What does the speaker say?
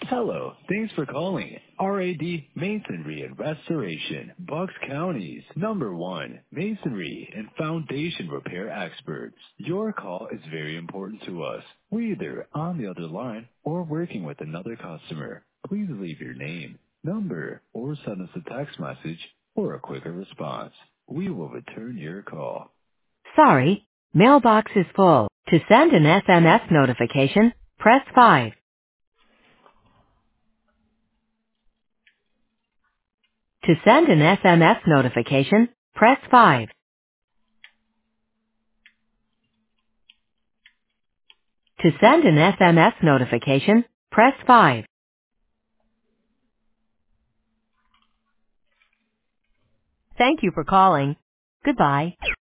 Hello, thanks for calling RAD Masonry and Restoration, Bucks County's #1 masonry and foundation repair experts. Your call is very important to us. We're either on the other line or working with another customer. Please leave your name, number, or send us a text message for a quicker response. We will return your call. Sorry, mailbox is full. To send an SMS notification, press 5. To send an SMS notification, press 5. To send an SMS notification, press 5. Thank you for calling. Goodbye.